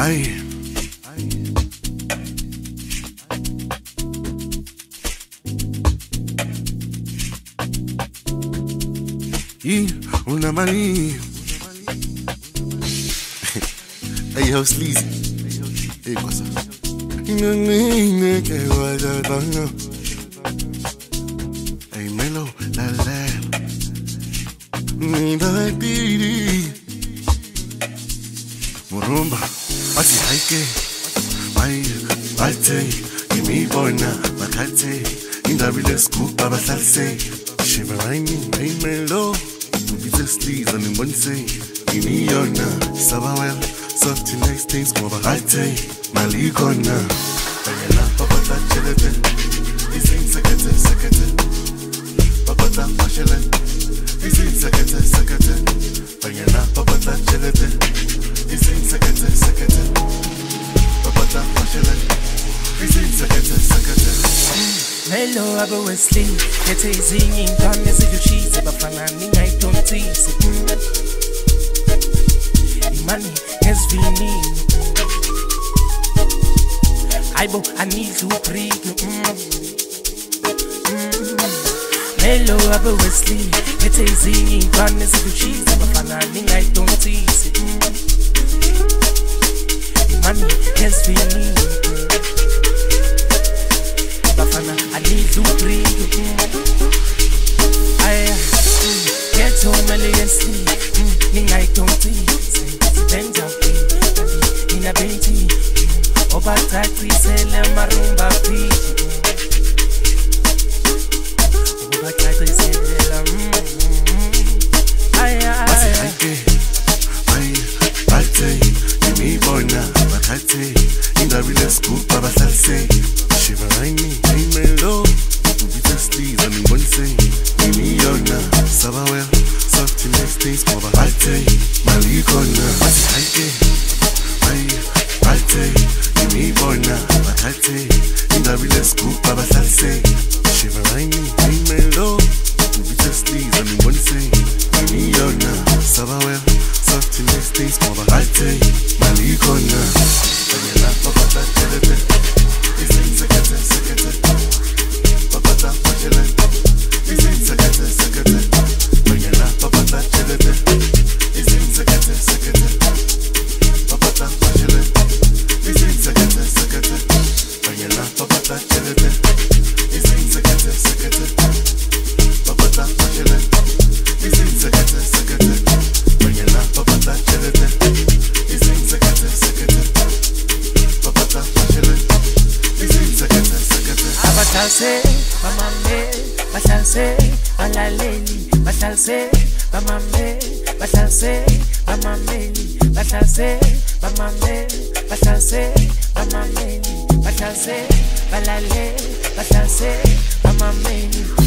Aye. Una mani. Hey, yo, Sleazy. Hey, what's up? Hey, Melo, la la. Murumba, ati haike. Bate, imi bona, bakate. Indabile scoop, baba salse. Shiveraini, hey Melo. Ubite Sleazy, and in one say. Imi yona, sabawel. Soft next things, go bate. Maligona. Bayana, papata, chelete. Ising sekete. Papata, mashele. Ising sekete. Bayana, papata, chelete. Ising sekete. Papata, mashele. Ising sekete. Melo abo Wesley, yete izingi ngane zijuchize bafana ninga itontisi. Imani hezvini. Aibo I need to breathe. Melo abo Wesley, yete izingi ngane zijuchize bafana ninga itontisi. Imani hezvini. I need to breathe. Get home elegantly. I don't see. Benja, in a benty. Over taxi, sell a marumba fish. Over taxi, sell a me bona, bakate. In the real scoop, baba salse. Shiveraini, hey Melo. Ubite Sleazy, and in one say. Imi yona, sabawel. Soft next things, go bate. Maligona, ati haike. Bate, imi bona, bakate. In the real scoop, baba salse. Shiveraini, hey Melo. Ubite Sleazy, and in one say. Imi yona, sabawel. Soft next things, go bate. Maligona. Bayana, papata, chelete. Ising sekete. Papata, mashele. Ising sekete. Bayana, papata, chelete. Ising sekete. Papata, mashele. Ising sekete. Bayana, papata, chelete. Ising sekete. Papata, mashele. Ising sekete. Bayana, papata, chelete. Ising sekete. Papata, mashele. Ising sekete. Bashalse, mamame, bashalse, balaleli, bashalse, mamame, bashalse, mamameli, bashalse, mamame, bashalse, mamameli, bashalse, balale, bashalse, mamameli.